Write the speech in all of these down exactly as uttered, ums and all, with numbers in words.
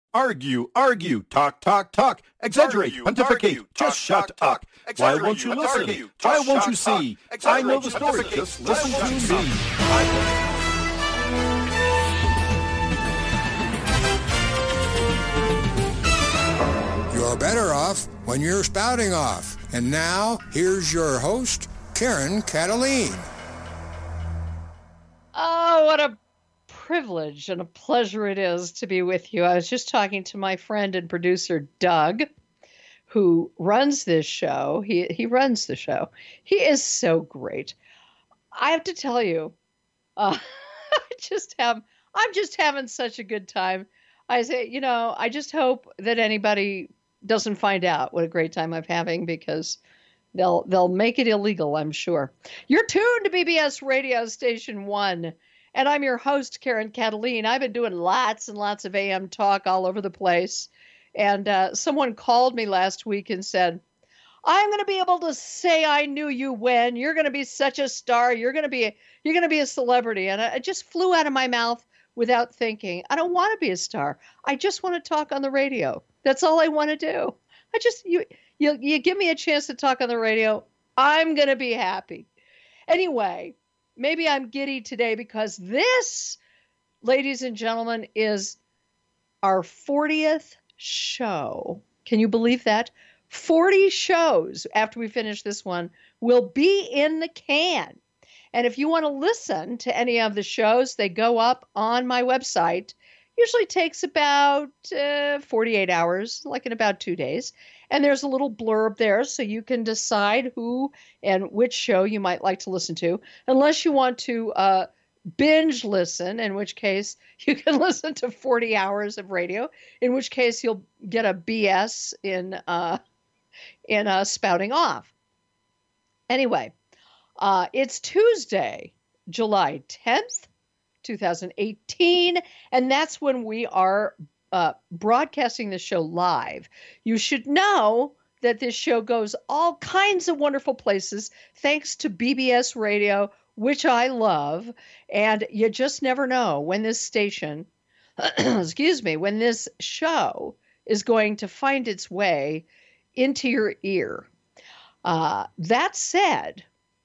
Argue, argue, talk, talk, talk, exaggerate, argue, pontificate, argue, just talk, shut talk, up. Talk. Why won't you listen? Argue, Why won't you see? I know the story, just listen to me. You're better off when you're spouting off. And now, here's your host, Karen Cataline. Oh, what a privilege and a pleasure it is to be with you. I was just talking to my friend and producer, Doug, who runs this show. He he runs the show. He is so great. I have to tell you, uh, I just have, I'm just having such a good time. I say, you know, I just hope that anybody doesn't find out what a great time I'm having, because they'll they'll make it illegal, I'm sure. You're tuned to B B S Radio Station One. And I'm your host, Karen Cataline. I've been doing lots and lots of A M talk all over the place. And uh, someone called me last week and said, I'm going to be able to say I knew you when. You're going to be such a star. You're going to be, you're going to be a celebrity. And I, it just flew out of my mouth without thinking. I don't want to be a star. I just want to talk on the radio. That's all I want to do. I just, you, you, you give me a chance to talk on the radio, I'm going to be happy. Anyway. Maybe I'm giddy today because this, ladies and gentlemen, is our fortieth show. Can you believe that? forty shows after we finish this one will be in the can. And if you want to listen to any of the shows, they go up on my website. Usually takes about uh, forty-eight hours, like in about two days. And there's a little blurb there so you can decide who and which show you might like to listen to, unless you want to uh, binge listen, in which case you can listen to forty hours of radio, in which case you'll get a B S in, uh, in uh, spouting off. Anyway, uh, it's Tuesday, July tenth, twenty eighteen, and that's when we are Uh, broadcasting the show live. You should know that this show goes all kinds of wonderful places thanks to B B S Radio, which I love. And you just never know when this station, excuse me, when this show is going to find its way into your ear. Uh, that said,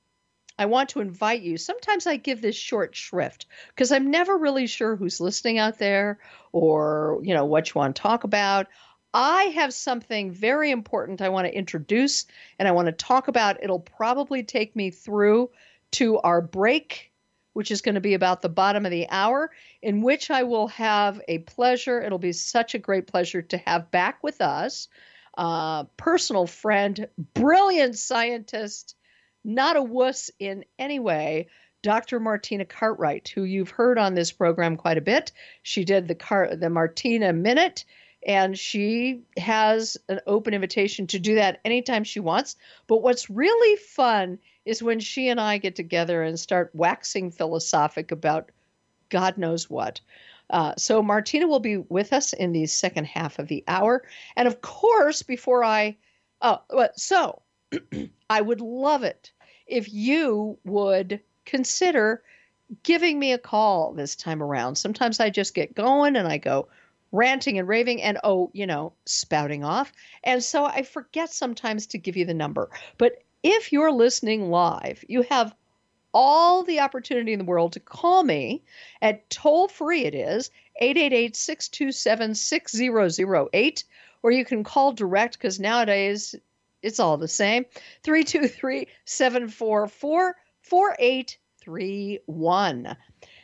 I want to invite you. Sometimes I give this short shrift because I'm never really sure who's listening out there or, you know, what you want to talk about. I have something very important I want to introduce and I want to talk about. It'll probably take me through to our break, which is going to be about the bottom of the hour, in which I will have a pleasure. It'll be such a great pleasure to have back with us, uh, personal friend, brilliant scientist, not a wuss in any way, Doctor Martina Cartwright, who you've heard on this program quite a bit. She did the Car- the Martina Minute, and she has an open invitation to do that anytime she wants. But what's really fun is when she and I get together and start waxing philosophic about God knows what. Uh, so Martina will be with us in the second half of the hour. And of course, before I, oh, so I would love it if you would consider giving me a call this time around. Sometimes I just get going and I go ranting and raving and, oh, you know, spouting off. And so I forget sometimes to give you the number. But if you're listening live, you have all the opportunity in the world to call me at toll free. It is eight eight eight, six two seven, six zero zero eight, or you can call direct because nowadays it's all the same. three two three, seven four four, four eight three one.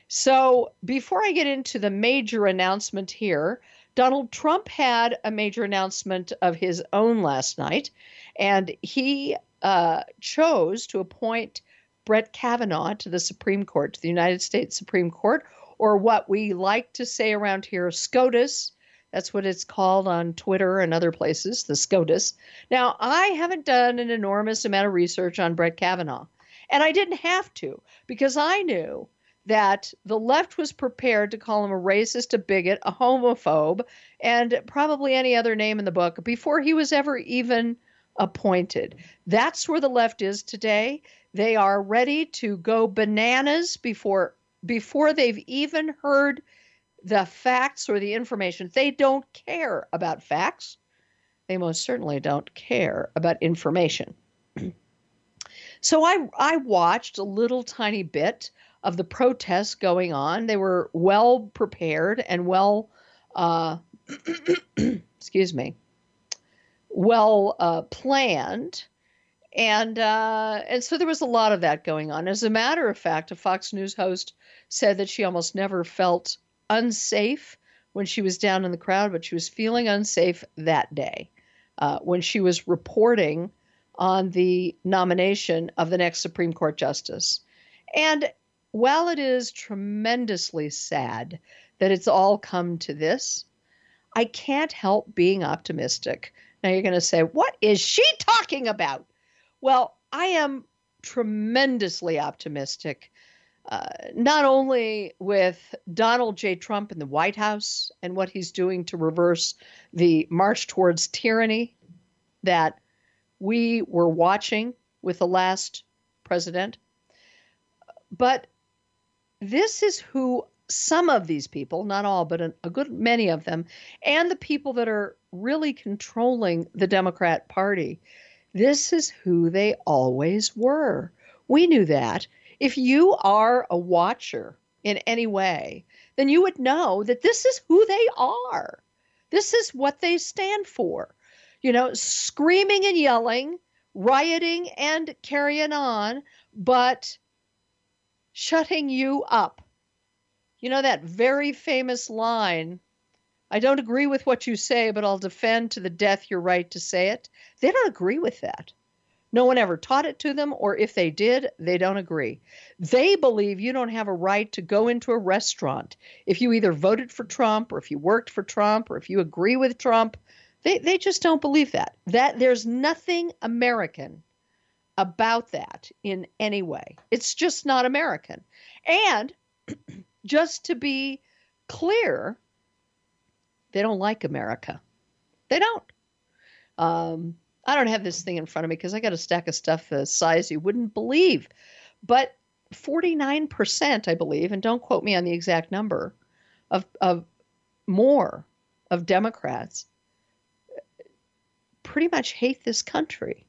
So before I get into the major announcement here, Donald Trump had a major announcement of his own last night, and he uh, chose to appoint Brett Kavanaugh to the Supreme Court, to the United States Supreme Court, or what we like to say around here, SCOTUS. That's what it's called on Twitter and other places, the SCOTUS. Now, I haven't done an enormous amount of research on Brett Kavanaugh, and I didn't have to because I knew that the left was prepared to call him a racist, a bigot, a homophobe, and probably any other name in the book before he was ever even appointed. That's where the left is today. They are ready to go bananas before before they've even heard the facts or the information. They don't care about facts. They most certainly don't care about information. So I I watched a little tiny bit of the protests going on. They were well prepared and well, uh, excuse me, well uh, planned. And uh, and so there was a lot of that going on. As a matter of fact, a Fox News host said that she almost never felt unsafe when she was down in the crowd, but she was feeling unsafe that day uh, when she was reporting on the nomination of the next Supreme Court justice. And while it is tremendously sad that it's all come to this, I can't help being optimistic. Now you're going to say, what is she talking about? Well, I am tremendously optimistic, uh, not only with Donald J. Trump in the White House and what he's doing to reverse the march towards tyranny that we were watching with the last president, but this is who some of these people, not all, but a, a good many of them, and the people that are really controlling the Democrat Party, this is who they always were. We knew that. If you are a watcher in any way, then you would know that this is who they are. This is what they stand for. You know, screaming and yelling, rioting and carrying on, but shutting you up. You know that very famous line, I don't agree with what you say, but I'll defend to the death your right to say it. They don't agree with that. No one ever taught it to them, or if they did, they don't agree. They believe you don't have a right to go into a restaurant if you either voted for Trump or if you worked for Trump or if you agree with Trump. They they just don't believe that. That there's nothing American about that in any way. It's just not American. And just to be clear, they don't like America. They don't. Um, I don't have this thing in front of me because I got a stack of stuff the size you wouldn't believe. But forty-nine percent, I believe, and don't quote me on the exact number, of, of more of Democrats pretty much hate this country.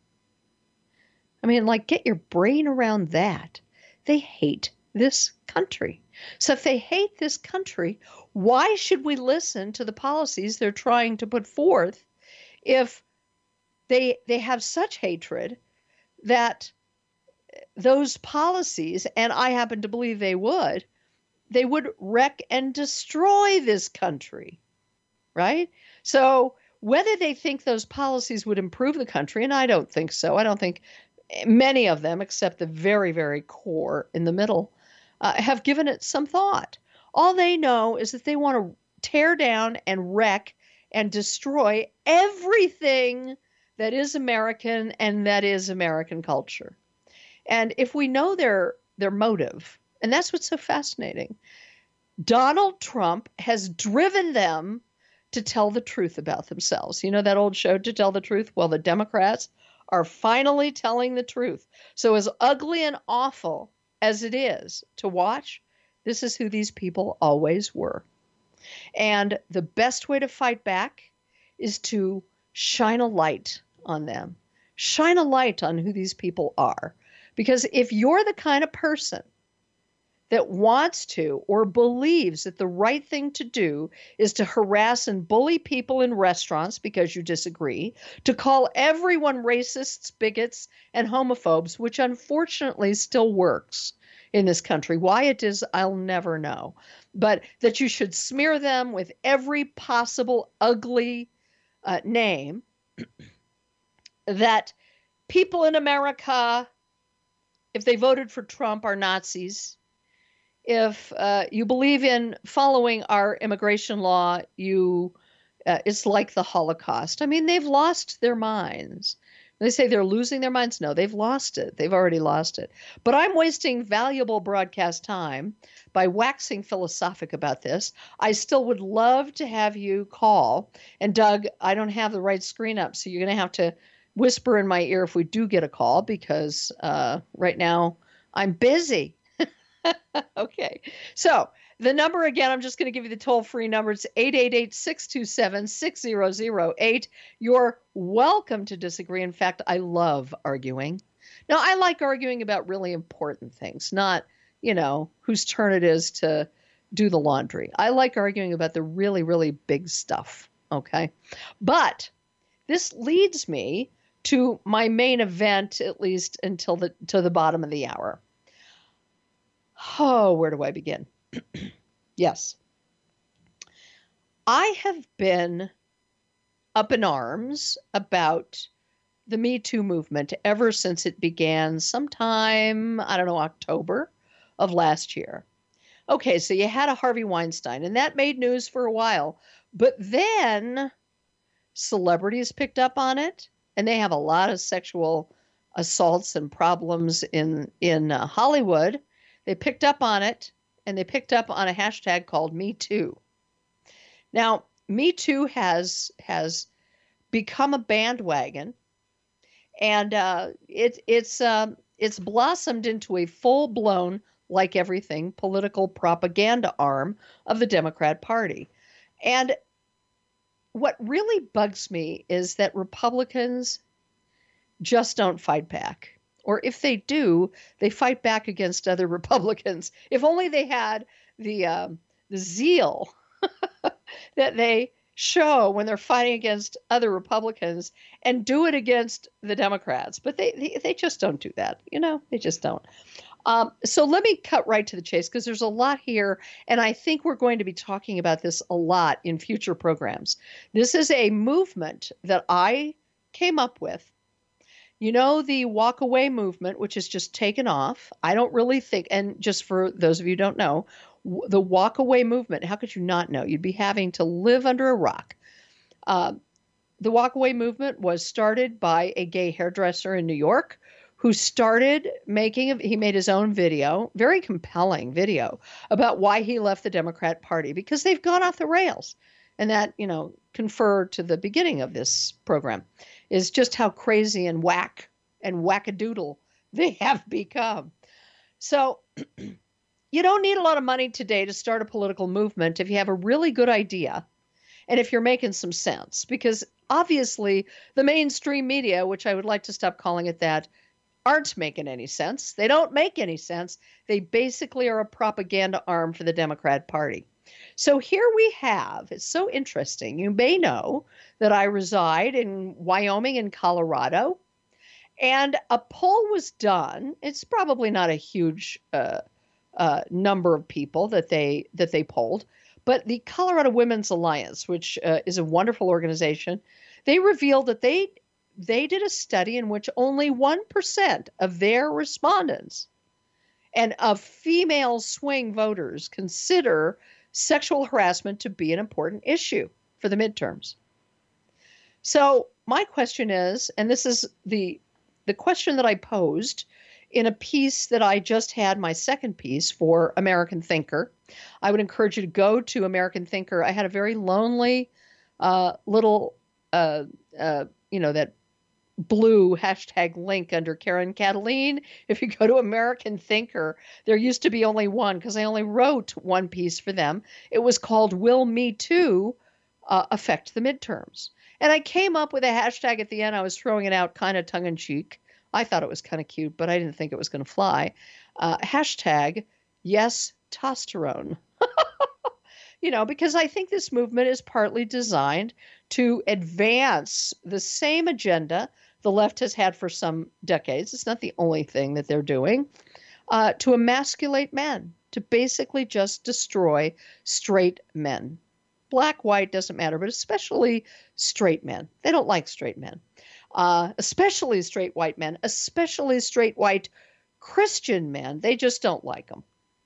I mean, like, get your brain around that. They hate this country. So if they hate this country, why should we listen to the policies they're trying to put forth if they they have such hatred that those policies, and I happen to believe they would, they would wreck and destroy this country, right? So whether they think those policies would improve the country, and I don't think so. I don't think many of them, except the very, very core in the middle, uh, have given it some thought. All they know is that they want to tear down and wreck and destroy everything that is American and that is American culture. And if we know their their motive, and that's what's so fascinating, Donald Trump has driven them to tell the truth about themselves. You know that old show, To Tell the Truth? Well, the Democrats are finally telling the truth. So as ugly and awful as it is to watch, this is who these people always were. And the best way to fight back is to shine a light on them. Shine a light on who these people are. Because if you're the kind of person that wants to or believes that the right thing to do is to harass and bully people in restaurants because you disagree, to call everyone racists, bigots, and homophobes, which unfortunately still works in this country. Why it is, I'll never know. But that you should smear them with every possible ugly uh, name, that people in America, if they voted for Trump, are Nazis. If uh, you believe in following our immigration law, you uh, it's like the Holocaust. I mean, they've lost their minds. They say they're losing their minds. No, they've lost it. They've already lost it. But I'm wasting valuable broadcast time by waxing philosophic about this. I still would love to have you call. And Doug, I don't have the right screen up, so you're going to have to whisper in my ear if we do get a call, because uh, right now I'm busy. Okay, so The number again, I'm just going to give you the toll-free number. It's eight eight eight, six two seven, six zero zero eight. You're welcome to disagree. In fact, I love arguing. Now, I like arguing about really important things, not, you know, whose turn it is to do the laundry. I like arguing about the really, really big stuff, okay? But this leads me to my main event, at least until the to the bottom of the hour. Oh, where do I begin? Yes. I have been up in arms about the Me Too movement ever since it began sometime, I don't know, October of last year. Okay, so you had a Harvey Weinstein, and that made news for a while. But then celebrities picked up on it, and they have a lot of sexual assaults and problems in, in uh, Hollywood. They picked up on it, and they picked up on a hashtag called Me Too. Now, Me Too has has become a bandwagon, and uh, it, it's um, it's blossomed into a full-blown, like everything, political propaganda arm of the Democrat Party. And what really bugs me is that Republicans just don't fight back. Or if they do, they fight back against other Republicans. If only they had the um, the zeal that they show when they're fighting against other Republicans and do it against the Democrats. But they, they, they just don't do that. You know, they just don't. Um, so let me cut right to the chase because there's a lot here. And I think we're going to be talking about this a lot in future programs. This is a movement that I came up with. You know, the walk away movement, which has just taken off. I don't really think, and just for those of you who don't know, w- the walk away movement, how could you not know? You'd be having to live under a rock. Uh, the walk away movement was started by a gay hairdresser in New York who started making, he made his own video, very compelling video, about why he left the Democrat Party, because they've gone off the rails. And that, you know, confer to the beginning of this program, is just how crazy and whack and wackadoodle they have become. So you don't need a lot of money today to start a political movement if you have a really good idea and if you're making some sense. Because obviously the mainstream media, which I would like to stop calling it that, aren't making any sense. They don't make any sense. They basically are a propaganda arm for the Democrat Party. So here we have, it's so interesting. You may know that I reside in Wyoming and Colorado, and a poll was done. It's probably not a huge uh, uh, number of people that they that they polled, but the Colorado Women's Alliance, which uh, is a wonderful organization, they revealed that they they did a study in which only one percent of their respondents and of female swing voters consider sexual harassment to be an important issue for the midterms. So my question is, and this is the the question that I posed in a piece that I just had, my second piece for American Thinker. I would encourage you to go to American Thinker. I had a very lonely uh, little, uh, uh, you know, that blue hashtag link under Karen Cataline. If you go to American Thinker, there used to be only one because I only wrote one piece for them. It was called Will Me Too uh, Affect the Midterms? And I came up with a hashtag at the end. I was throwing it out kind of tongue in cheek. I thought it was kind of cute, but I didn't think it was going to fly. Uh, hashtag Yes Testosterone. You know, because I think this movement is partly designed to advance the same agenda the left has had for some decades. It's not the only thing that they're doing, uh, to emasculate men, to basically just destroy straight men. Black, white, doesn't matter, but especially straight men. They don't like straight men, uh, especially straight white men, especially straight white Christian men. They just don't like them.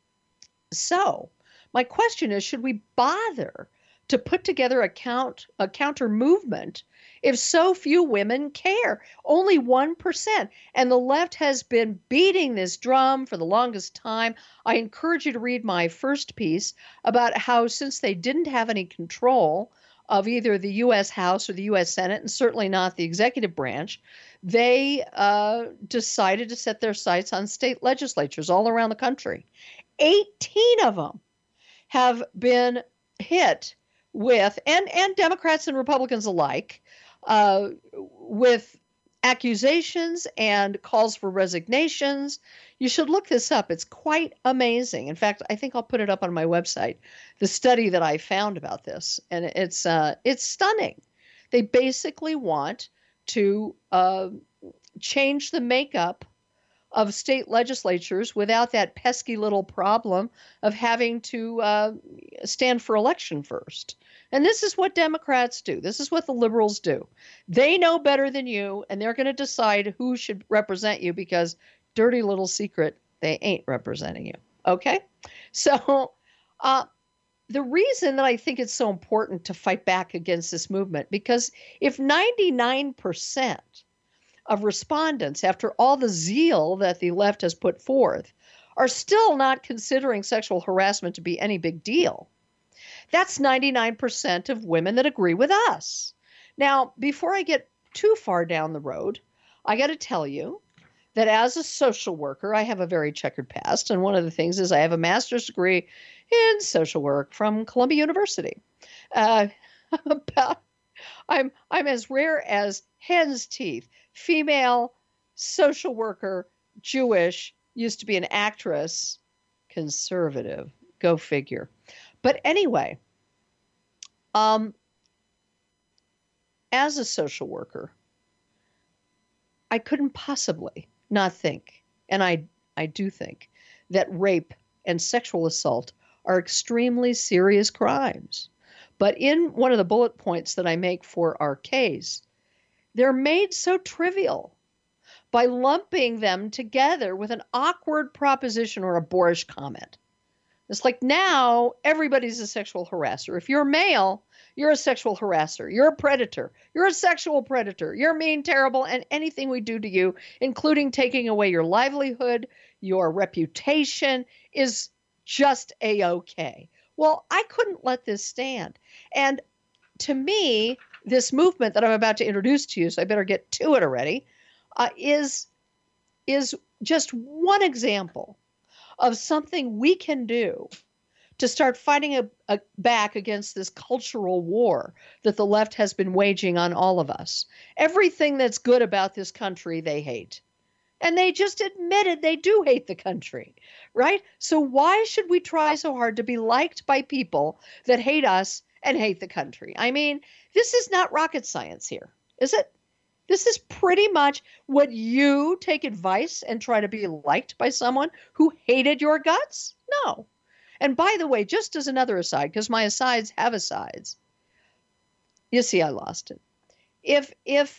So my question is, should we bother to put together a, count, a counter movement if so few women care? Only one percent. And the left has been beating this drum for the longest time. I encourage you to read my first piece about how, since they didn't have any control of either the U S House or the U S Senate, and certainly not the executive branch, they uh, decided to set their sights on state legislatures all around the country. eighteen of them have been hit with, and, and Democrats and Republicans alike, uh, with accusations and calls for resignations. You should look this up. It's quite amazing. In fact, I think I'll put it up on my website, the study that I found about this. And it's uh, it's stunning. They basically want to uh, change the makeup of state legislatures without that pesky little problem of having to uh, stand for election first. And this is what Democrats do. This is what the liberals do. They know better than you, and they're going to decide who should represent you because, dirty little secret, they ain't representing you. Okay? So uh, the reason that I think it's so important to fight back against this movement, because if ninety-nine percent of respondents, after all the zeal that the left has put forth, are still not considering sexual harassment to be any big deal, that's ninety-nine percent of women that agree with us. Now, before I get too far down the road, I got to tell you that as a social worker, I have a very checkered past. And one of the things is I have a master's degree in social work from Columbia University. Uh, about, I'm, I'm as rare as hen's teeth. Female, social worker, Jewish, used to be an actress, conservative. Go figure. But anyway, um, as a social worker, I couldn't possibly not think, and I, I do think, that rape and sexual assault are extremely serious crimes. But in one of the bullet points that I make for our case, they're made so trivial by lumping them together with an awkward proposition or a boorish comment. It's like now everybody's a sexual harasser. If you're male, you're a sexual harasser. You're a predator. You're a sexual predator. You're mean, terrible, and anything we do to you, including taking away your livelihood, your reputation, is just A-okay. Well, I couldn't let this stand. And to me, this movement that I'm about to introduce to you, so I better get to it already, uh, is, is just one example of something we can do to start fighting a, a, back against this cultural war that the left has been waging on all of us. Everything that's good about this country, they hate. And they just admitted they do hate the country, right? So why should we try so hard to be liked by people that hate us and hate the country? I mean, this is not rocket science here, is it? This is pretty much what you take advice and try to be liked by someone who hated your guts? No. And by the way, just as another aside, because my asides have asides, you see, I lost it. If, if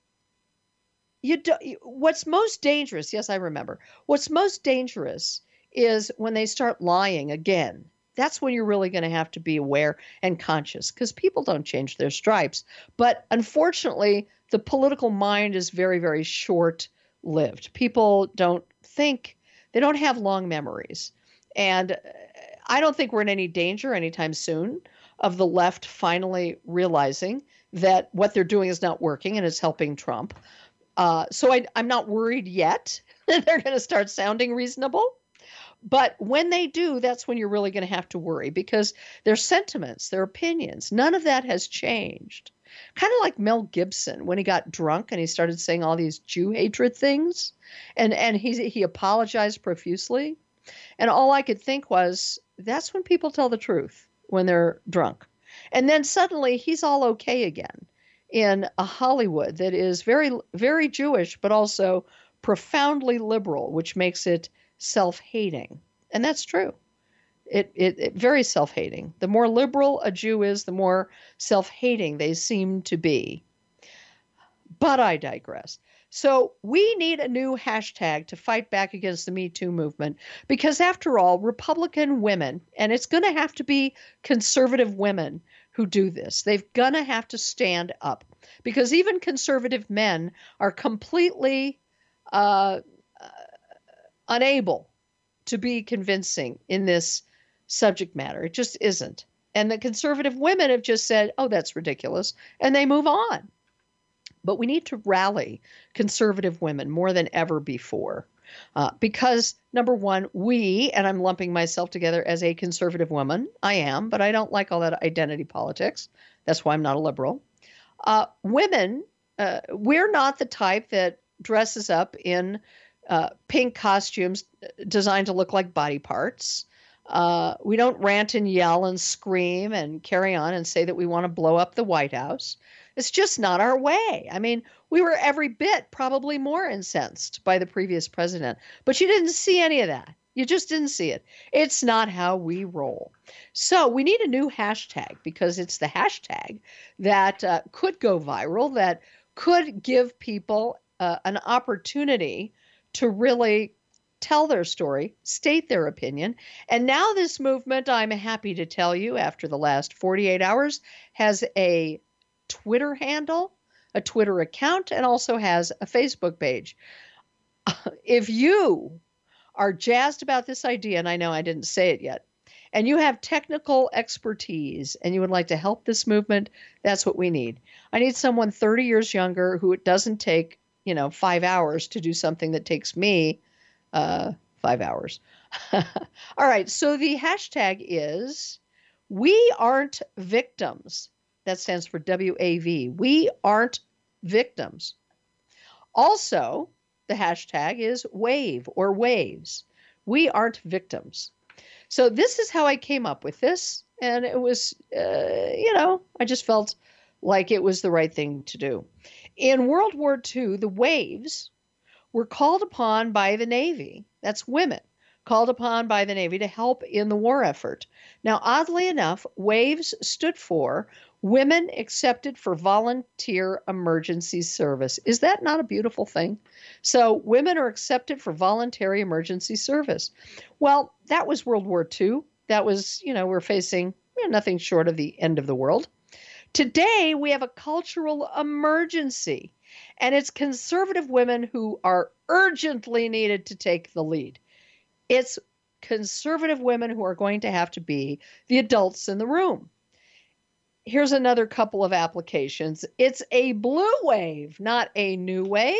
you do, what's most dangerous, yes, I remember, what's most dangerous is when they start lying again. That's when you're really going to have to be aware and conscious, because people don't change their stripes. But unfortunately, the political mind is very, very short-lived. People don't think, they don't have long memories. And I don't think we're in any danger anytime soon of the left finally realizing that what they're doing is not working and it's helping Trump. Uh, so I, I'm not worried yet that they're going to start sounding reasonable. But when they do, that's when you're really going to have to worry, because their sentiments, their opinions, none of that has changed. Kind of like Mel Gibson when he got drunk and he started saying all these Jew hatred things, and, and he, he apologized profusely. And all I could think was, that's when people tell the truth, when they're drunk. And then suddenly he's all okay again in a Hollywood that is very, very Jewish, but also profoundly liberal, which makes it self-hating. And that's true. It, it, it very self-hating. The more liberal a Jew is, the more self-hating they seem to be. But I digress. So we need a new hashtag to fight back against the Me Too movement, because after all, Republican women, and it's going to have to be conservative women who do this, they've going to have to stand up, because even conservative men are completely uh, uh, unable to be convincing in this subject matter. It just isn't. And the conservative women have just said, oh, that's ridiculous, and they move on. But we need to rally conservative women more than ever before. Uh, because, number one, we, and I'm lumping myself together as a conservative woman. I am, but I don't like all that identity politics. That's why I'm not a liberal. Uh, women, uh, we're not the type that dresses up in uh, pink costumes designed to look like body parts. Uh, we don't rant and yell and scream and carry on and say that we want to blow up the White House. It's just not our way. I mean, we were every bit probably more incensed by the previous president, but you didn't see any of that. You just didn't see it. It's not how we roll. So we need a new hashtag because it's the hashtag that uh, could go viral, that could give people uh, an opportunity to really tell their story, state their opinion. And now this movement, I'm happy to tell you, after the last forty-eight hours, has a Twitter handle, a Twitter account, and also has a Facebook page. If you are jazzed about this idea, and I know I didn't say it yet, and you have technical expertise and you would like to help this movement, that's what we need. I need someone thirty years younger who it doesn't take, you know, five hours to do something that takes me uh, five hours. All right. So the hashtag is We Aren't Victims. That stands for W A V. We aren't victims. Also, the hashtag is WAVE or waves. We aren't victims. So this is how I came up with this. And it was, uh, you know, I just felt like it was the right thing to do. In World War Two, the waves were called upon by the Navy. That's women called upon by the Navy to help in the war effort. Now, oddly enough, WAVES stood for Women Accepted for Volunteer Emergency Service. Is that not a beautiful thing? So women are accepted for voluntary emergency service. Well, that was World War Two. That was, you know, we're facing you know, nothing short of the end of the world. Today, we have a cultural emergency, and it's conservative women who are urgently needed to take the lead. It's conservative women who are going to have to be the adults in the room. Here's another couple of applications. It's a blue wave, not a new wave.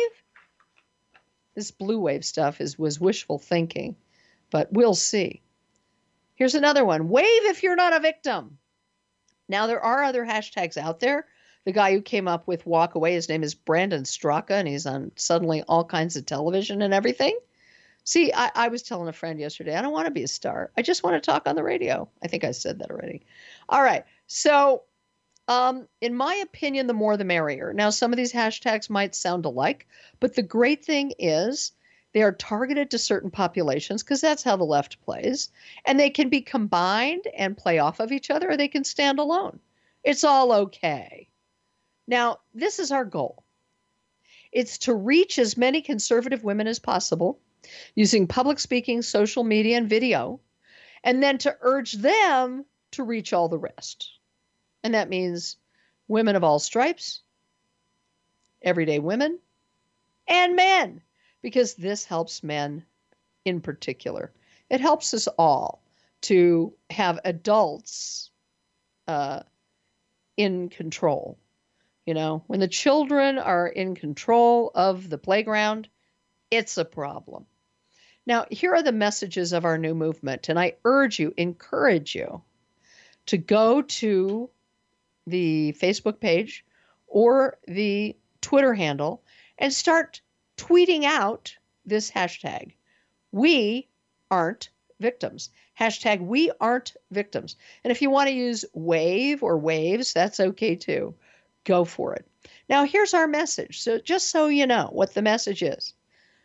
This blue wave stuff is was wishful thinking, but we'll see. Here's another one. Wave if you're not a victim. Now, there are other hashtags out there. The guy who came up with Walk Away, his name is Brandon Straka, and he's on suddenly all kinds of television and everything. See, I, I was telling a friend yesterday, I don't want to be a star. I just want to talk on the radio. I think I said that already. All right. So, um, in my opinion, the more the merrier. Now, some of these hashtags might sound alike, but the great thing is they are targeted to certain populations because that's how the left plays. And they can be combined and play off of each other, or they can stand alone. It's all okay. Now, this is our goal. It's to reach as many conservative women as possible using public speaking, social media, and video, and then to urge them to reach all the rest. And that means women of all stripes, everyday women, and men, because this helps men in particular. It helps us all to have adults uh, in control. You know, when the children are in control of the playground, it's a problem. Now, here are the messages of our new movement, and I urge you, encourage you to go to the Facebook page or the Twitter handle and start tweeting out this hashtag. We aren't victims. Hashtag we aren't victims. And if you want to use wave or waves, that's okay too. Go for it. Now, here's our message. So just so you know what the message is.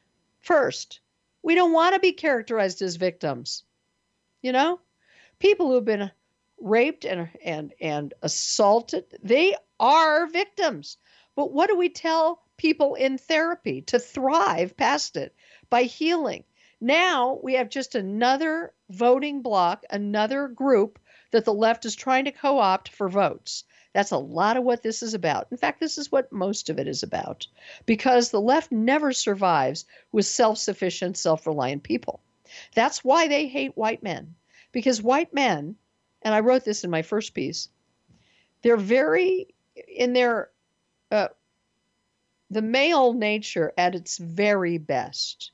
First, we don't want to be characterized as victims. You know, people who have been raped and, and, and assaulted, they are victims. But what do we tell people in therapy? To thrive past it by healing. Now we have just another voting bloc, another group that the left is trying to co-opt for votes. That's a lot of what this is about. In fact, this is what most of it is about, because the left never survives with self-sufficient, self-reliant people. That's why they hate white men, because white men, and I wrote this in my first piece, they're very, in their, uh, the male nature at its very best,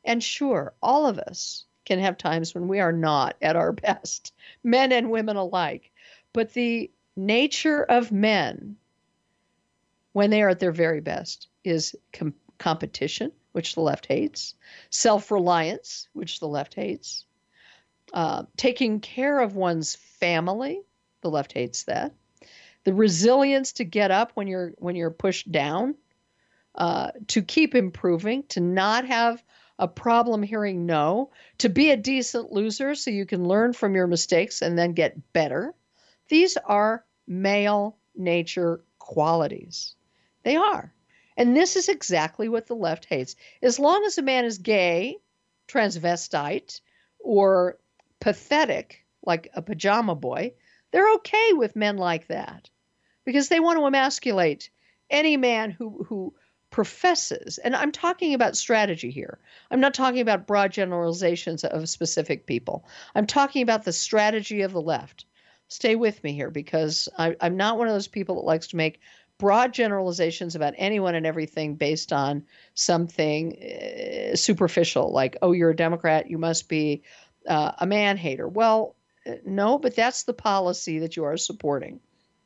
And sure, all of us can have times when we are not at our best, men and women alike. But the nature of men, when they are at their very best, is com- competition, which the left hates, self-reliance, which the left hates, uh, taking care of one's family, the left hates that, the resilience to get up when you're when you're pushed down, uh, to keep improving, to not have a problem hearing no, to be a decent loser so you can learn from your mistakes and then get better. These are male nature qualities. They are. And this is exactly what the left hates. As long as a man is gay, transvestite, or pathetic, like a pajama boy, they're okay with men like that because they want to emasculate any man who, who professes. And I'm talking about strategy here. I'm not talking about broad generalizations of specific people. I'm talking about the strategy of the left. Stay with me here because I, I'm not one of those people that likes to make broad generalizations about anyone and everything based on something uh, superficial, like, oh, you're a Democrat, you must be uh, a man hater. Well, no, but that's the policy that you are supporting.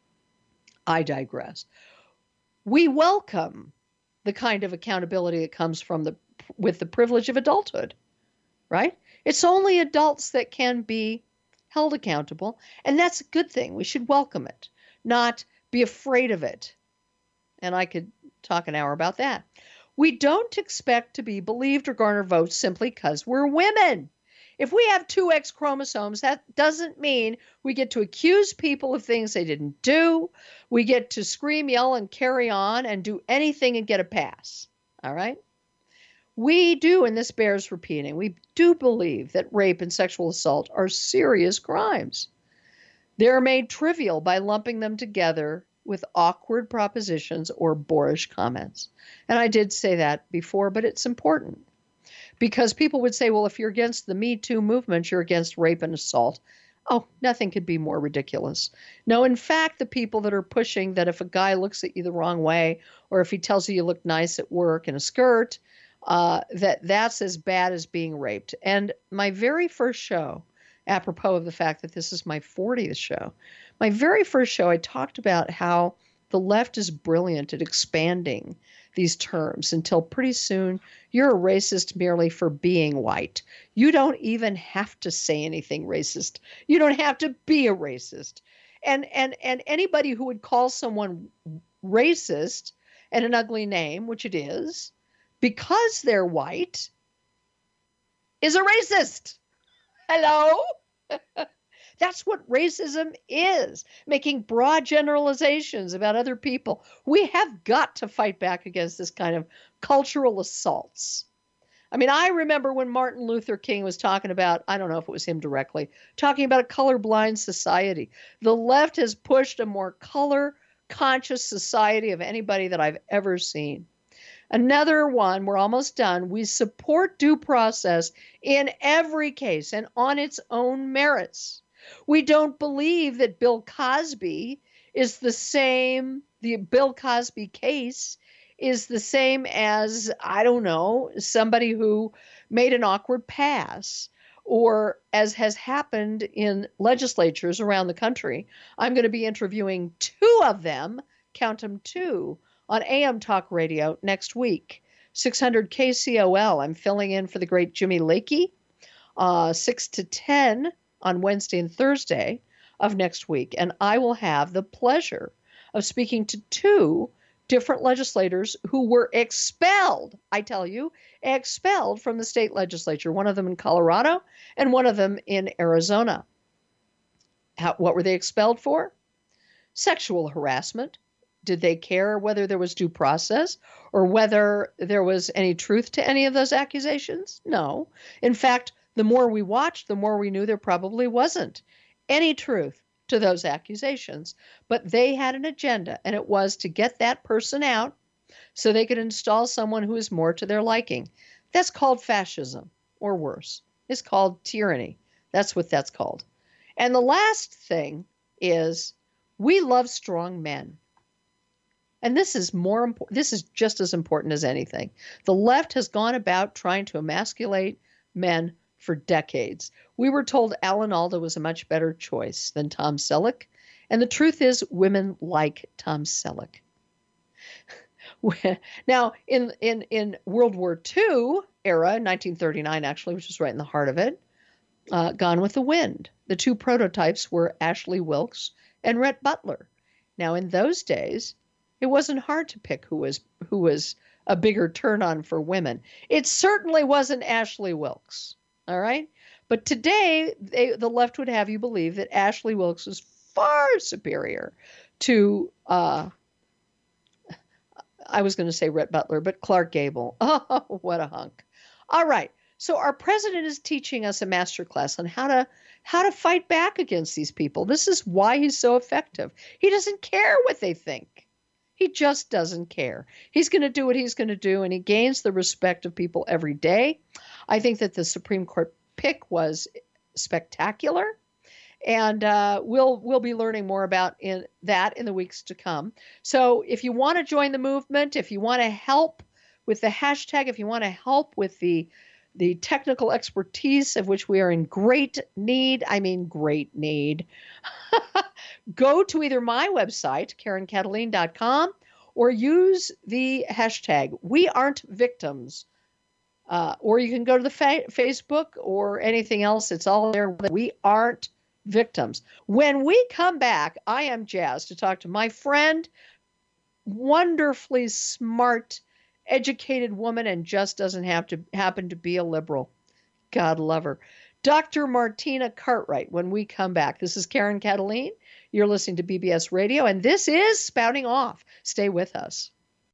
I digress. We welcome the kind of accountability that comes from the with the privilege of adulthood, right? It's only adults that can be held accountable, and that's a good thing. We should welcome it, not be afraid of it. And I could talk an hour about that. We don't expect to be believed or garner votes simply because we're women. If we have two X chromosomes, that doesn't mean we get to accuse people of things they didn't do. We get to scream, yell, and carry on and do anything and get a pass. All right? We do, and this bears repeating, we do believe that rape and sexual assault are serious crimes. They're made trivial by lumping them together with awkward propositions or boorish comments. And I did say that before, but it's important. Because people would say, well, if you're against the Me Too movement, you're against rape and assault. Oh, nothing could be more ridiculous. No, in fact, the people that are pushing that if a guy looks at you the wrong way, or if he tells you you look nice at work in a skirt, uh, that that's as bad as being raped. And my very first show, apropos of the fact that this is my fortieth show, my very first show, I talked about how the left is brilliant at expanding these terms until pretty soon you're a racist merely for being white. You don't even have to say anything racist. You don't have to be a racist. And and and anybody who would call someone racist and an ugly name, which it is, because they're white, is a racist. Hello? That's what racism is, making broad generalizations about other people. We have got to fight back against this kind of cultural assaults. I mean, I remember when Martin Luther King was talking about, I don't know if it was him directly, talking about a colorblind society. The left has pushed a more color-conscious society of anybody that I've ever seen. Another one, we're almost done. We support due process in every case and on its own merits. We don't believe that Bill Cosby is the same, the Bill Cosby case is the same as, I don't know, somebody who made an awkward pass, or as has happened in legislatures around the country. I'm going to be interviewing two of them, count them two, on A M Talk Radio next week. six hundred K C O L, I'm filling in for the great Jimmy Lakey, uh, six to ten on Wednesday and Thursday of next week. And I will have the pleasure of speaking to two different legislators who were expelled, I tell you, expelled from the state legislature, one of them in Colorado and one of them in Arizona. How, what were they expelled for? Sexual harassment. Did they care whether there was due process or whether there was any truth to any of those accusations? No. In fact, the more we watched, the more we knew there probably wasn't any truth to those accusations. But they had an agenda, and it was to get that person out so they could install someone who is more to their liking. That's called fascism, or worse. It's called tyranny. That's what that's called. And the last thing is we love strong men. And this is more important. This is just as important as anything. The left has gone about trying to emasculate men for decades. We were told Alan Alda was a much better choice than Tom Selleck. And the truth is, women like Tom Selleck. Now, in, in, in World War Two era, nineteen thirty-nine actually, which is right in the heart of it, uh, Gone with the Wind. The two prototypes were Ashley Wilkes and Rhett Butler. Now, in those days, it wasn't hard to pick who was who was a bigger turn-on for women. It certainly wasn't Ashley Wilkes, all right? But today, they, the left would have you believe that Ashley Wilkes is far superior to, uh, I was going to say Rhett Butler, but Clark Gable. Oh, what a hunk. All right. So our president is teaching us a masterclass on how to how to fight back against these people. This is why he's so effective. He doesn't care what they think. He just doesn't care. He's going to do what he's going to do, and he gains the respect of people every day. I think that the Supreme Court pick was spectacular, and uh, we'll we'll be learning more about in that in the weeks to come. So if you want to join the movement, if you want to help with the hashtag, if you want to help with the the technical expertise of which we are in great need, I mean great need, go to either my website, Karen Kataline dot com, or use the hashtag We Aren't Victims. Uh, or you can go to the fa- Facebook or anything else. It's all there. We Aren't Victims. When we come back, I am jazzed to talk to my friend, wonderfully smart, educated woman, and just doesn't have to happen to be a liberal. God love her. Doctor Martina Cartwright when we come back. This is Karen Kataline. You're listening to B B S Radio, and this is Spouting Off. Stay with us.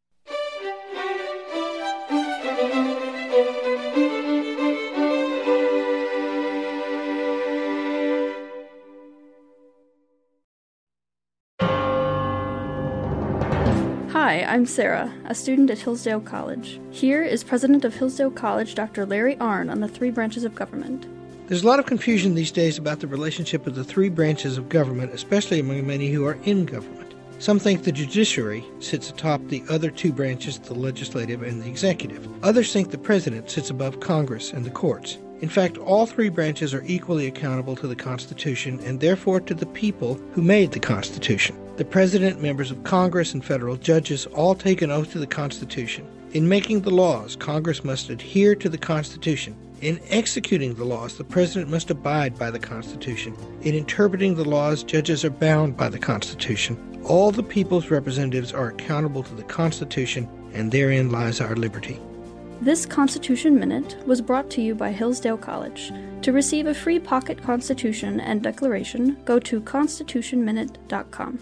Hi, I'm Sarah, a student at Hillsdale College. Here is President of Hillsdale College, Doctor Larry Arnn, on the three branches of government. There's a lot of confusion these days about the relationship of the three branches of government, especially among many who are in government. Some think the judiciary sits atop the other two branches, the legislative and the executive. Others think the president sits above Congress and the courts. In fact, all three branches are equally accountable to the Constitution and therefore to the people who made the Constitution. The President, members of Congress, and federal judges all take an oath to the Constitution. In making the laws, Congress must adhere to the Constitution. In executing the laws, the President must abide by the Constitution. In interpreting the laws, judges are bound by the Constitution. All the people's representatives are accountable to the Constitution, and therein lies our liberty. This Constitution Minute was brought to you by Hillsdale College. To receive a free pocket Constitution and Declaration, go to constitution minute dot com.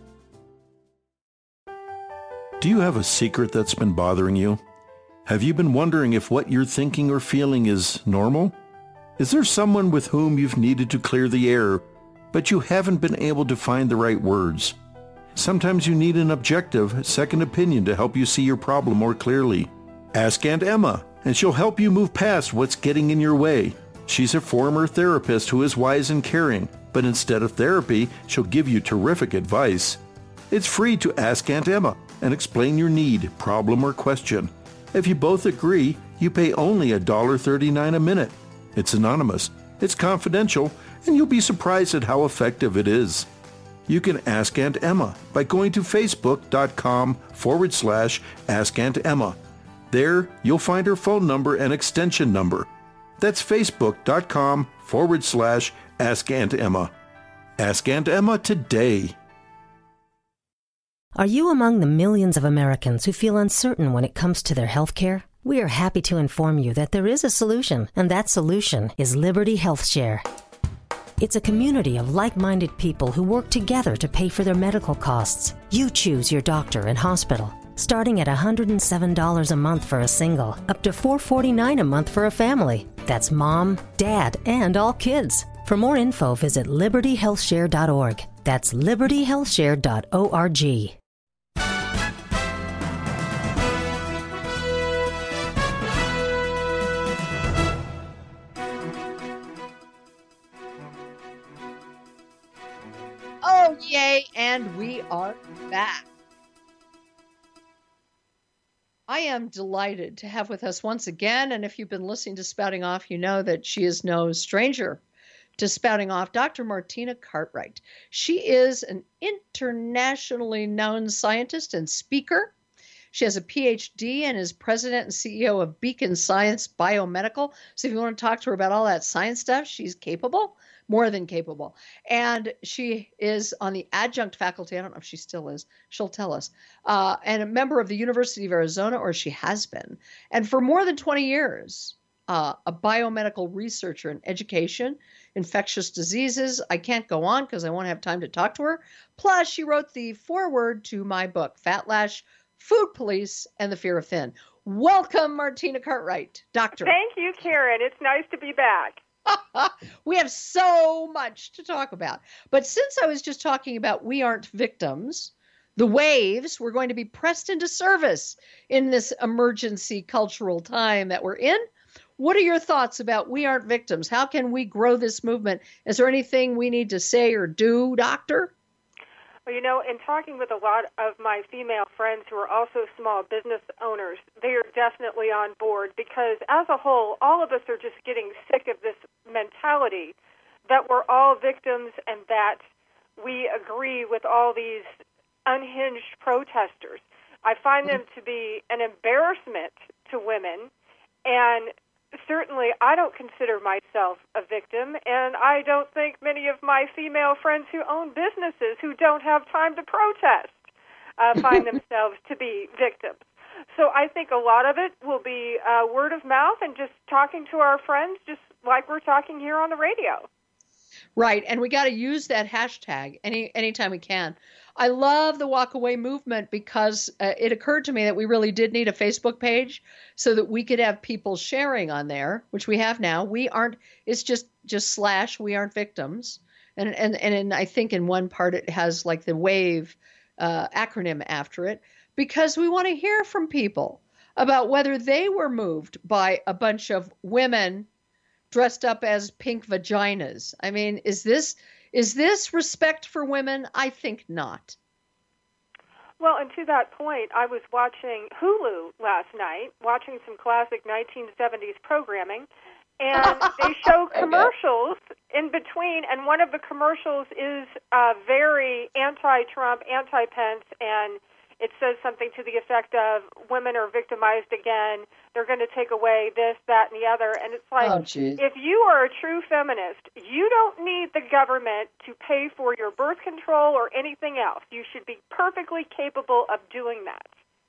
Do you have a secret that's been bothering you? Have you been wondering if what you're thinking or feeling is normal? Is there someone with whom you've needed to clear the air, but you haven't been able to find the right words? Sometimes you need an objective, second opinion to help you see your problem more clearly. Ask Aunt Emma, and she'll help you move past what's getting in your way. She's a former therapist who is wise and caring, but instead of therapy, she'll give you terrific advice. It's free to ask Aunt Emma and explain your need, problem, or question. If you both agree, you pay only one dollar and thirty-nine cents a minute. It's anonymous, it's confidential, and you'll be surprised at how effective it is. You can ask Aunt Emma by going to facebook.com forward slash Ask Aunt Emma. There, you'll find her phone number and extension number. That's facebook.com forward slash Ask Aunt Emma. Ask Aunt Emma today. Are you among the millions of Americans who feel uncertain when it comes to their health care? We are happy to inform you that there is a solution, and that solution is Liberty Health Share. It's a community of like-minded people who work together to pay for their medical costs. You choose your doctor and hospital, starting at one hundred seven dollars a month for a single, up to four hundred forty-nine dollars a month for a family. That's mom, dad, and all kids. For more info, visit liberty health share dot org. That's liberty health share dot org. Oh, yay, and we are back. I am delighted to have with us once again, and if you've been listening to Spouting Off, you know that she is no stranger to Spouting Off, Doctor Martina Cartwright. She is an internationally known scientist and speaker. She has a P H D and is president and C E O of Beacon Science Biomedical. So if you want to talk to her about all that science stuff, she's capable, more than capable. And she is on the adjunct faculty. I don't know if she still is. She'll tell us. Uh, and a member of the University of Arizona, or she has been. And for more than twenty years, uh, a biomedical researcher in education, infectious diseases. I can't go on because I won't have time to talk to her. Plus, she wrote the foreword to my book, Fat Lash, Food Police, and the Fear of Thin. Welcome, Martina Cartwright, doctor. Thank you, Karen. It's nice to be back. We have so much to talk about. But since I was just talking about We Aren't Victims, the waves, we're going to be pressed into service in this emergency cultural time that we're in. What are your thoughts about We Aren't Victims? How can we grow this movement? Is there anything we need to say or do, doctor? Well, you know, in talking with a lot of my female friends who are also small business owners, they are definitely on board because as a whole, all of us are just getting sick of this mentality that we're all victims and that we agree with all these unhinged protesters. I find them to be an embarrassment to women, and certainly I don't consider myself a victim, and I don't think many of my female friends who own businesses who don't have time to protest uh, find themselves to be victims. So I think a lot of it will be uh, word of mouth and just talking to our friends, just like we're talking here on the radio. Right, and we got to use that hashtag any anytime we can. I love the walk away movement because uh, it occurred to me that we really did need a Facebook page so that we could have people sharing on there, which we have now. We aren't, it's just, just slash, we aren't victims. And, and, and in, I think in one part it has like the WAVE uh, acronym after it, because we want to hear from people about whether they were moved by a bunch of women dressed up as pink vaginas. I mean, is this is this respect for women? I think not. Well, and to that point, I was watching Hulu last night, watching some classic nineteen seventies programming, and they show commercials in between, and one of the commercials is uh, very anti-Trump, anti-Pence, and it says something to the effect of women are victimized again, they're going to take away this, that, and the other. And it's like, oh, if you are a true feminist, you don't need the government to pay for your birth control or anything else. You should be perfectly capable of doing that.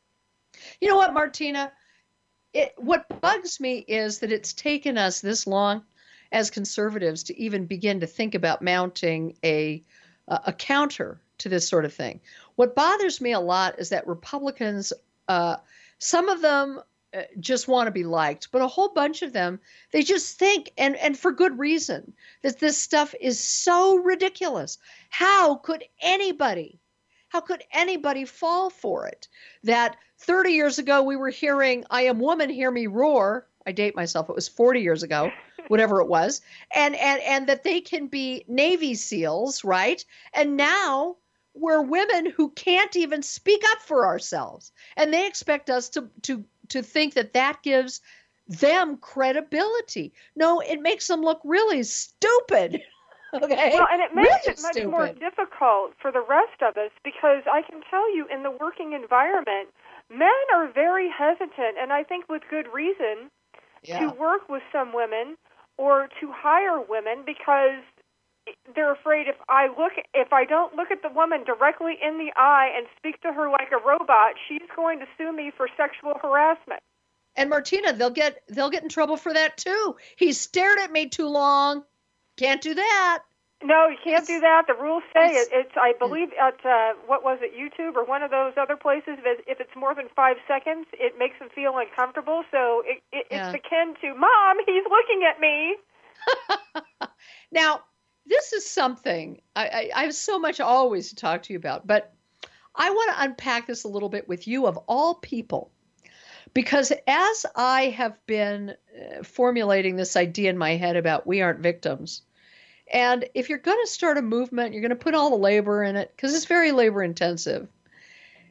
You know what, Martina? It, what bugs me is that it's taken us this long as conservatives to even begin to think about mounting a, a, a counter to this sort of thing. What bothers me a lot is that Republicans, uh, some of them uh, just want to be liked, but a whole bunch of them, they just think, and, and for good reason, that this stuff is so ridiculous. How could anybody, how could anybody fall for it? That thirty years ago we were hearing, I am woman, hear me roar. I date myself. It was forty years ago, whatever it was. And, and, and that they can be Navy SEALs, right? And now we're women who can't even speak up for ourselves. And they expect us to, to, to think that that gives them credibility. No, it makes them look really stupid. Okay. Well, and it makes really it much stupid. more difficult for the rest of us because I can tell you in the working environment, men are very hesitant, and I think with good reason, yeah. to work with some women or to hire women because they're afraid if I look, if I don't look at the woman directly in the eye and speak to her like a robot, she's going to sue me for sexual harassment. And Martina, they'll get they'll get in trouble for that too. He stared at me too long. Can't do that. No, you can't It's, do that. The rules say it's, it, it's. I believe at uh, what was it, YouTube or one of those other places. If it's more than five seconds, it makes them feel uncomfortable. So it, it, yeah. it's akin to, "Mom, he's looking at me." Now, this is something I, I, I have so much always to talk to you about, but I want to unpack this a little bit with you of all people, because as I have been uh, formulating this idea in my head about we aren't victims, and if you're going to start a movement, you're going to put all the labor in it because it's very labor intensive.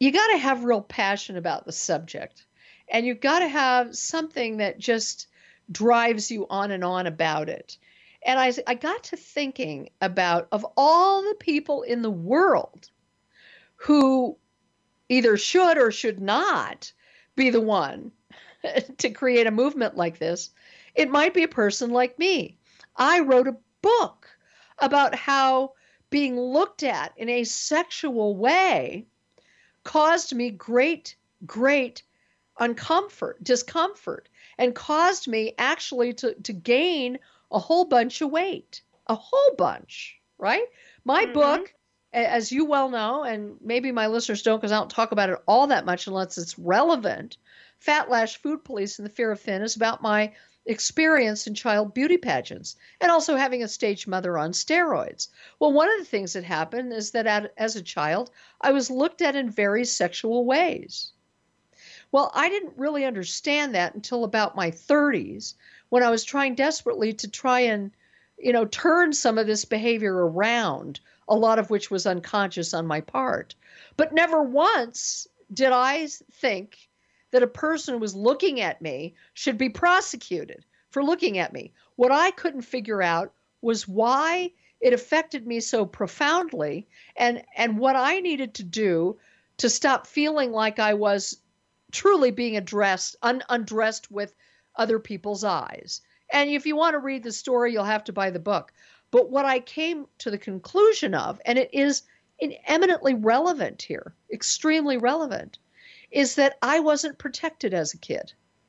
you got to have real passion about the subject, and you've got to have something that just drives you on and on about it. And I, I got to thinking about, of all the people in the world who either should or should not be the one to create a movement like this, it might be a person like me. I wrote a book about how being looked at in a sexual way caused me great, great uncomfort, discomfort, and caused me actually to, to gain a whole bunch of weight, a whole bunch, right? My mm-hmm. book, as you well know, and maybe my listeners don't because I don't talk about it all that much unless it's relevant, Fat Lash Food Police and the Fear of Thin is about my experience in child beauty pageants and also having a stage mother on steroids. Well, one of the things that happened is that at, as a child, I was looked at in very sexual ways. Well, I didn't really understand that until about my thirties when I was trying desperately to try and, you know, turn some of this behavior around, a lot of which was unconscious on my part. But never once did I think that a person who was looking at me should be prosecuted for looking at me. What I couldn't figure out was why it affected me so profoundly, and, and what I needed to do to stop feeling like I was truly being addressed, un, undressed with other people's eyes. And if you want to read the story, you'll have to buy the book. But what I came to the conclusion of, and it is eminently relevant here, extremely relevant, is that I wasn't protected as a kid.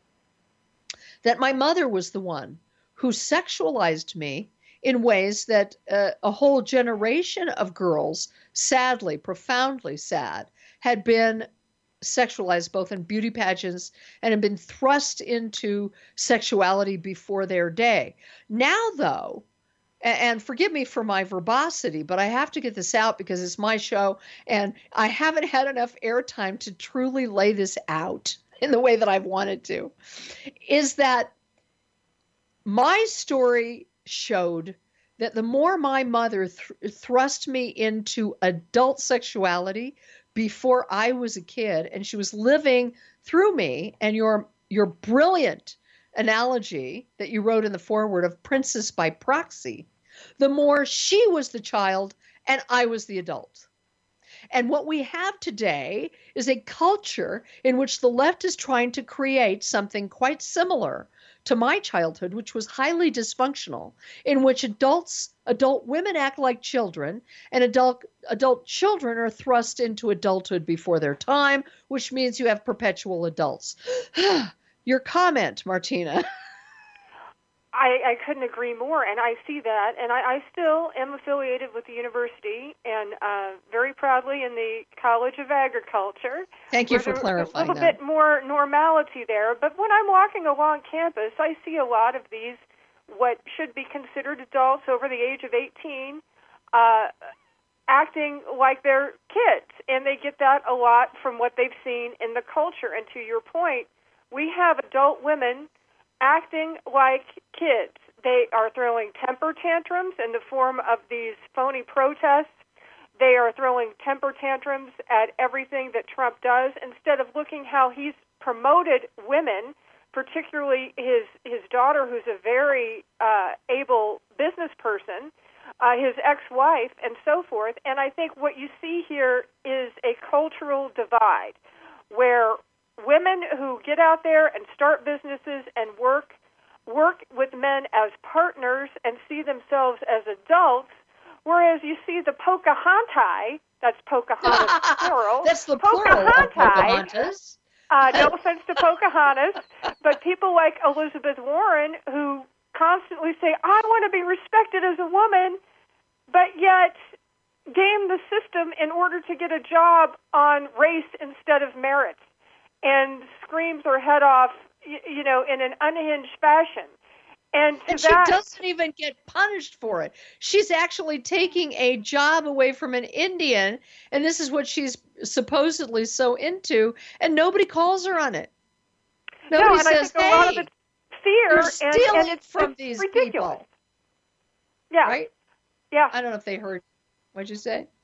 That my mother was the one who sexualized me in ways that uh, a whole generation of girls, sadly, profoundly sad, had been sexualized both in beauty pageants and had been thrust into sexuality before their day. Now, though, and forgive me for my verbosity, but I have to get this out because it's my show and I haven't had enough airtime to truly lay this out in the way that I've wanted to, is that my story showed that the more my mother th- thrust me into adult sexuality before I was a kid, and she was living through me, and your your brilliant analogy that you wrote in the foreword of princess by proxy, the more she was the child and I was the adult. And what we have today is a culture in which the left is trying to create something quite similar to my childhood, which was highly dysfunctional, in which adults, adult women act like children, and adult adult children are thrust into adulthood before their time, which means you have perpetual adults. Your comment, Martina. I, I couldn't agree more, and I see that, and I, I still am affiliated with the university, and uh, very proudly in the College of Agriculture. Thank you for clarifying that. A little bit more normality there, but when I'm walking along campus, I see a lot of these, what should be considered adults over the age of eighteen, uh, acting like they're kids, and they get that a lot from what they've seen in the culture. And to your point, we have adult women acting like kids. They are throwing temper tantrums in the form of these phony protests. They are throwing temper tantrums at everything that Trump does instead of looking how he's promoted women, particularly his, his daughter, who's a very uh, able business person, uh, his ex-wife, and so forth. And I think what you see here is a cultural divide where women who get out there and start businesses and work work with men as partners and see themselves as adults, whereas you see the Pocahontas, that's Pocahontas plural. That's the plural of Pocahontas. Uh, no offense to Pocahontas, but people like Elizabeth Warren who constantly say, I want to be respected as a woman, but yet game the system in order to get a job on race instead of merit, and screams her head off, you, you know, in an unhinged fashion. And, and that, she doesn't even get punished for it. She's actually taking a job away from an Indian, and this is what she's supposedly so into, and nobody calls her on it. Nobody no, and says, I think hey, a lot of it's fear, you're and, stealing and it's, from it's these ridiculous. people. Yeah. Right? Yeah. I don't know if they heard. What'd you say?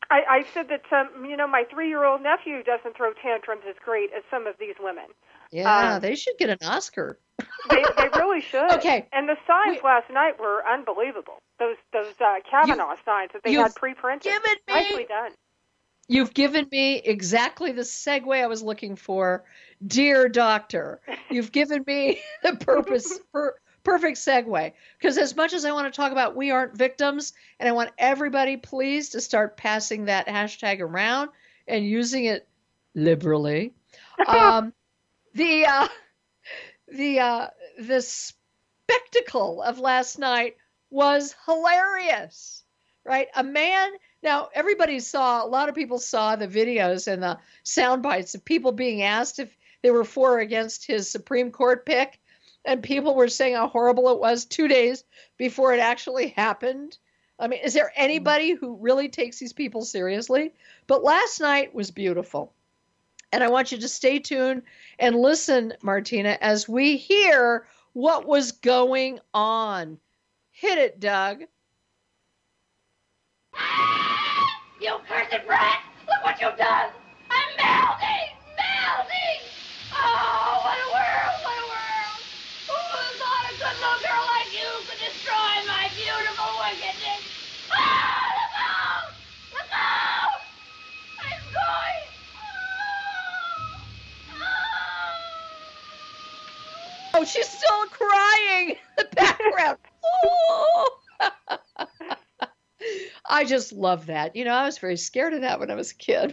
I, I said that, um, you know, my three-year-old nephew doesn't throw tantrums as great as some of these women. Yeah, um, they should get an Oscar. They, they really should. Okay. And the signs We- last night were unbelievable. Those those uh, Kavanaugh signs that they you've had pre-printed. given me- Nicely done. You've given me exactly the segue I was looking for, dear doctor. You've given me the purpose per, perfect segue. Because as much as I want to talk about we aren't victims, and I want everybody please to start passing that hashtag around and using it liberally, um, the uh, the uh, the spectacle of last night was hilarious, right? A man. Now, everybody saw, a lot of people saw the videos and the sound bites of people being asked if they were for or against his Supreme Court pick. And people were saying how horrible it was two days before it actually happened. I mean, is there anybody who really takes these people seriously? But last night was beautiful. And I want you to stay tuned and listen, Martina, as we hear what was going on. Hit it, Doug. You cursed brat! Look what you've done! I'm melting! Melting! Oh, what a world! What a world! Who would have thought a good little girl like you could destroy my beautiful wickedness? Ah, look out! Look out! I'm going! Oh, Oh, she's still crying in the background. Oh. I just love that. You know, I was very scared of that when I was a kid.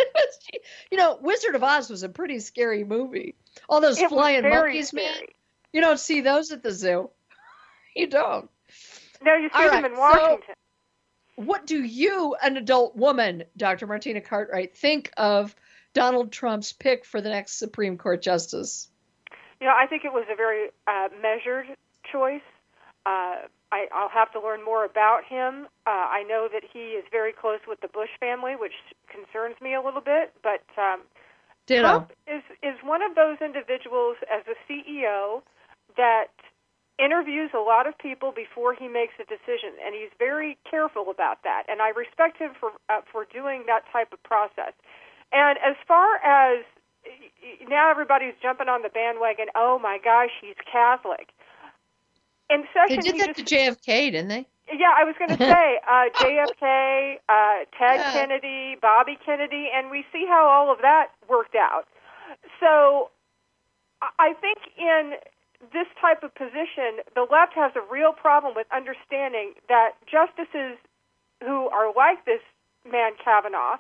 You know, Wizard of Oz was a pretty scary movie. All those It was flying very monkeys, scary. man. You don't see those at the zoo. You don't. No, you see All them right, in so- Washington. What do you, an adult woman, Doctor Martina Cartwright, think of Donald Trump's pick for the next Supreme Court justice? You know, I think it was a very uh, measured choice. Uh, I, I'll have to learn more about him. Uh, I know that he is very close with the Bush family, which concerns me a little bit. But um, Ditto. Trump is, is one of those individuals as a C E O that interviews a lot of people before he makes a decision, and he's very careful about that. And I respect him for uh, for doing that type of process. And as far as now, everybody's jumping on the bandwagon. Oh my gosh, he's Catholic. In They session, did he that just, to J F K, didn't they? yeah, I was going to say uh, J F K, uh, Ted Yeah. Kennedy, Bobby Kennedy, and we see how all of that worked out. So I- I think in this type of position, the left has a real problem with understanding that justices who are like this man Kavanaugh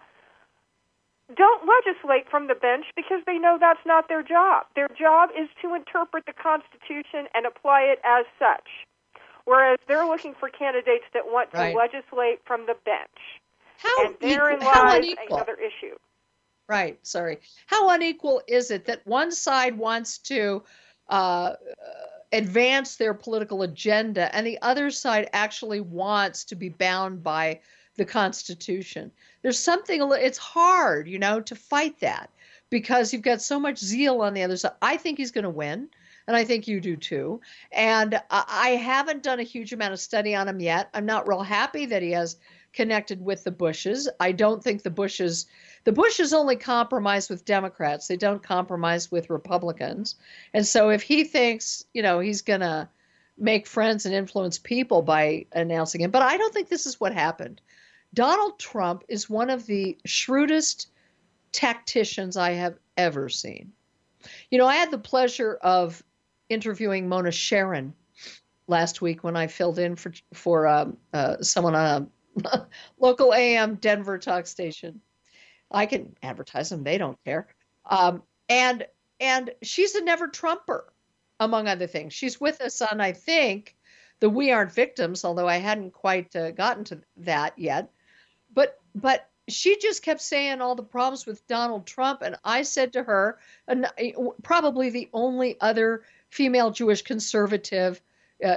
don't legislate from the bench because they know that's not their job. Their job is to interpret the Constitution and apply it as such, whereas they're looking for candidates that want to Right. legislate from the bench. How, And therein equal, how lies unequal? another issue. Right, sorry. How unequal is it that one side wants to uh, advance their political agenda and the other side actually wants to be bound by the Constitution? There's something, a li- it's hard, you know, to fight that because you've got so much zeal on the other side. I think he's going to win, and I think you do too. And I, I haven't done a huge amount of study on him yet. I'm not real happy that he has connected with the Bushes. I don't think the Bushes, the Bushes only compromise with Democrats. They don't compromise with Republicans. And so if he thinks, you know, he's going to make friends and influence people by announcing him, but I don't think this is what happened. Donald Trump is one of the shrewdest tacticians I have ever seen. You know, I had the pleasure of interviewing Mona Sharon last week when I filled in for for um, uh, someone on a local A M Denver talk station. I can advertise them; they don't care. Um, and and she's a never Trumper, among other things. She's with us on, I think, the We Aren't Victims, although I hadn't quite uh, gotten to that yet. But but she just kept saying all the problems with Donald Trump, and I said to her, and probably the only other female Jewish conservative uh,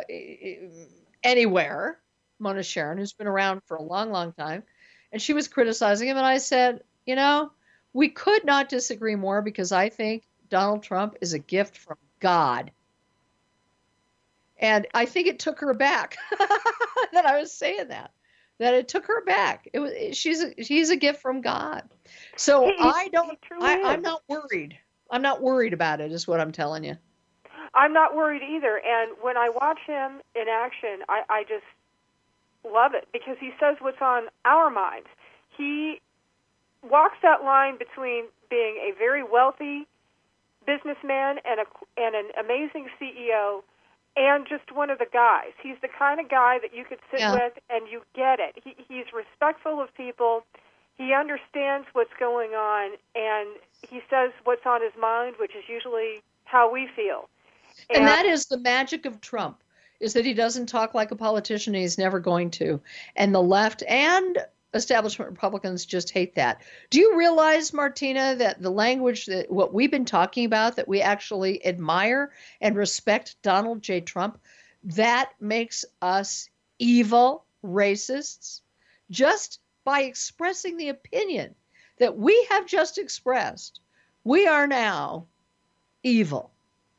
anywhere, Mona Sharon, who's been around for a long, long time, and she was criticizing him, and I said, you know, we could not disagree more because I think Donald Trump is a gift from God. And I think it took her aback that I was saying that. that it took her back. It was she's a, she's a gift from God. So He- I don't. he truly I, is. I'm not worried. I'm not worried about it. Is what I'm telling you. I'm not worried either. And when I watch him in action, I, I just love it because he says what's on our minds. He walks that line between being a very wealthy businessman and a and an amazing C E O and just one of the guys. He's the kind of guy that you could sit Yeah. with and you get it. He, he's respectful of people. He understands what's going on, and he says what's on his mind, which is usually how we feel. And, and that is the magic of Trump, is that he doesn't talk like a politician, and he's never going to. And the left and establishment Republicans just hate that. Do you realize, Martina, that the language that what we've been talking about, that we actually admire and respect Donald J. Trump, that makes us evil racists just by expressing the opinion that we have just expressed. We are now evil.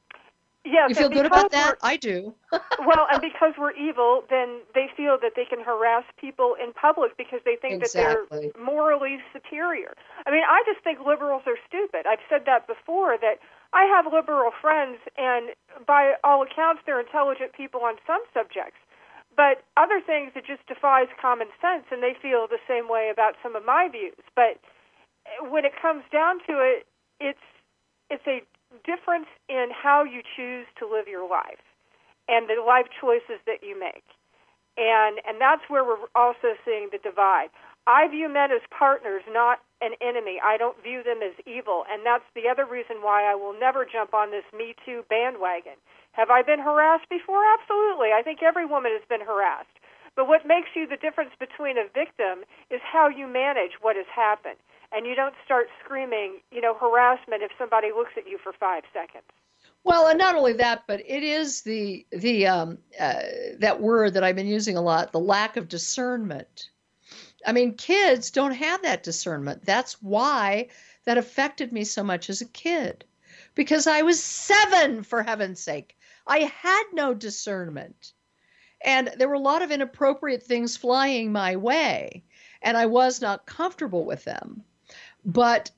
Yes, You feel and good because about that? we're- I do. Well, and because we're evil, then they feel that they can harass people in public because they think Exactly. that they're morally superior. I mean, I just think liberals are stupid. I've said that before, that I have liberal friends, and by all accounts, they're intelligent people on some subjects. But other things, it just defies common sense, and they feel the same way about some of my views. But when it comes down to it, it's it's a difference in how you choose to live your life and the life choices that you make. And and that's where we're also seeing the divide. I view men as partners, not an enemy. I don't view them as evil. And that's the other reason why I will never jump on this Me Too bandwagon. Have I been harassed before? Absolutely. I think every woman has been harassed. But what makes you the difference between a victim is how you manage what has happened. And you don't start screaming, you know, harassment if somebody looks at you for five seconds. Well, and not only that, but it is the the um, uh, that word that I've been using a lot, the lack of discernment. I mean, kids don't have that discernment. That's why that affected me so much as a kid, because I was seven, for heaven's sake. I had no discernment. And there were a lot of inappropriate things flying my way, and I was not comfortable with them. But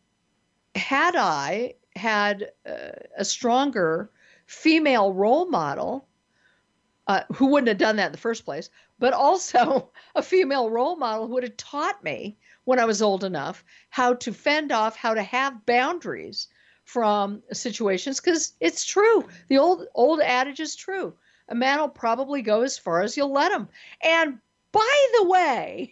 had I had uh, a stronger female role model, uh, who wouldn't have done that in the first place, but also a female role model who would have taught me when I was old enough how to fend off, how to have boundaries from situations, because it's true. The old old adage is true. A man will probably go as far as you'll let him. And by the way,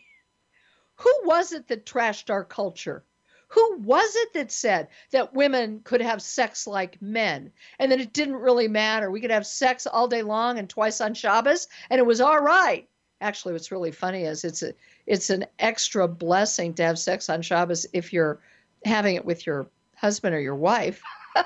who was it that trashed our culture? Who was it that said that women could have sex like men and that it didn't really matter? We could have sex all day long and twice on Shabbos, and it was all right. Actually, what's really funny is it's a it's an extra blessing to have sex on Shabbos if you're having it with your husband or your wife.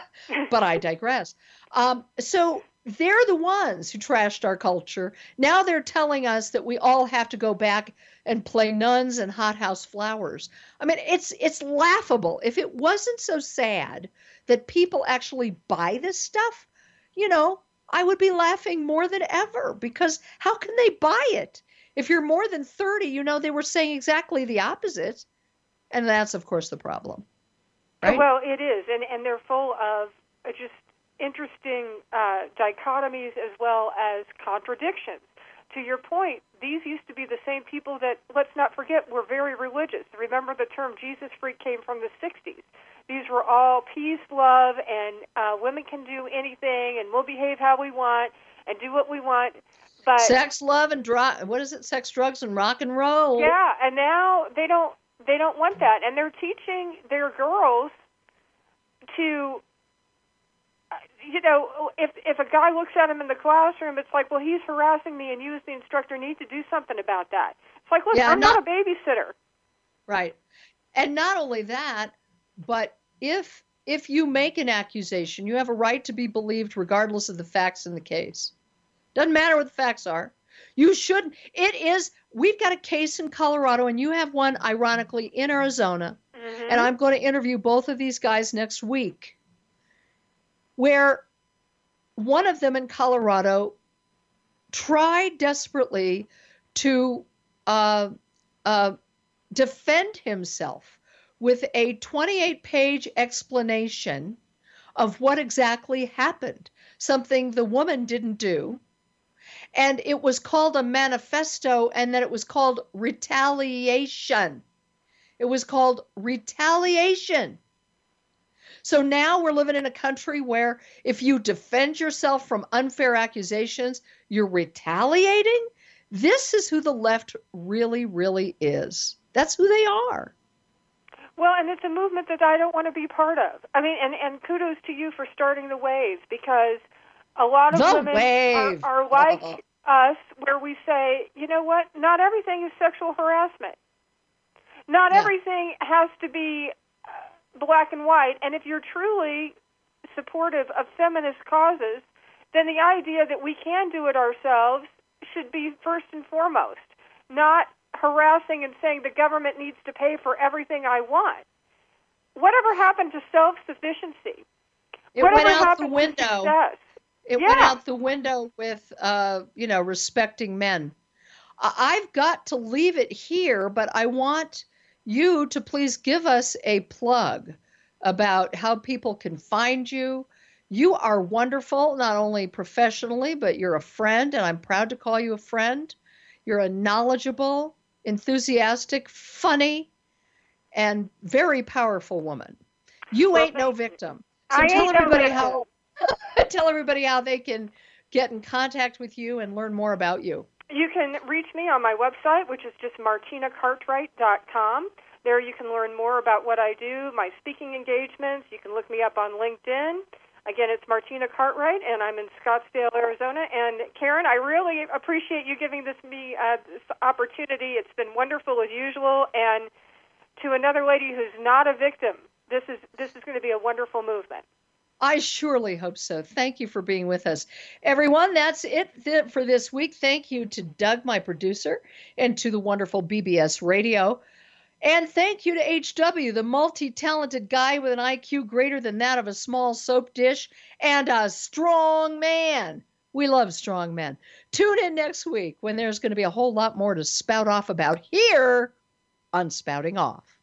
But I digress. Um, so they're the ones who trashed our culture. Now they're telling us that we all have to go back and play nuns and hothouse flowers. I mean, it's it's laughable. If it wasn't so sad that people actually buy this stuff, you know, I would be laughing more than ever, because how can they buy it? If you're more than thirty, you know, they were saying exactly the opposite. And that's, of course, the problem. Right? Well, it is. And, and they're full of uh, just interesting uh, dichotomies as well as contradictions. To your point, these used to be the same people that, let's not forget, were very religious. Remember, the term Jesus freak came from the sixties. These were all peace, love, and uh, women can do anything, and we'll behave how we want and do what we want. But sex, love, and drug. What is it? Sex, drugs, and rock and roll. Yeah, and now they don't they don't want that, and they're teaching their girls to. You know, if if a guy looks at him in the classroom, it's like, well, he's harassing me, and you as the instructor need to do something about that. It's like, look, Yeah, I'm not, not a babysitter. Right. And not only that, but if if you make an accusation, you have a right to be believed regardless of the facts in the case. Doesn't matter what the facts are. You shouldn't. It is, we've got a case in Colorado, and you have one, ironically, in Arizona. Mm-hmm. And I'm going to interview both of these guys next week, where one of them in Colorado tried desperately to uh, uh, defend himself with a twenty-eight page explanation of what exactly happened, something the woman didn't do. And it was called a manifesto, and then it was called retaliation. It was called retaliation. So now we're living in a country where if you defend yourself from unfair accusations, you're retaliating? This is who the left really, really is. That's who they are. Well, and it's a movement that I don't want to be part of. I mean, and, and kudos to you for starting the wave, because a lot of the women wave. Are, are like us, where we say, you know what, not everything is sexual harassment. Not Yeah. everything has to be uh, black and white. And if you're truly supportive of feminist causes, then the idea that we can do it ourselves should be first and foremost, not harassing and saying the government needs to pay for everything I want. Whatever happened to self-sufficiency? It Whatever went out the happened to window. success? It Yeah. went out the window with, uh, you know, respecting men. I- I've got to leave it here, but I want you to please give us a plug about how people can find you. You are wonderful, not only professionally, but you're a friend, and I'm proud to call you a friend. You're a knowledgeable, enthusiastic, funny, and very powerful woman. You Well, ain't no thank you. victim. So I tell ain't no everybody victim. how tell everybody how they can get in contact with you and learn more about you. You can reach me on my website, which is just martina cartwright dot com. There you can learn more about what I do, my speaking engagements. You can look me up on LinkedIn. Again, it's Martina Cartwright, and I'm in Scottsdale, Arizona. And Karen, I really appreciate you giving this me uh, this opportunity. It's been wonderful as usual. And to another lady who's not a victim, this is this is going to be a wonderful movement. I surely hope so. Thank you for being with us. Everyone, that's it th- for this week. Thank you to Doug, my producer, and to the wonderful B B S Radio. And thank you to H W, the multi-talented guy with an I Q greater than that of a small soap dish and a strong man. We love strong men. Tune in next week when there's going to be a whole lot more to spout off about here on Spouting Off.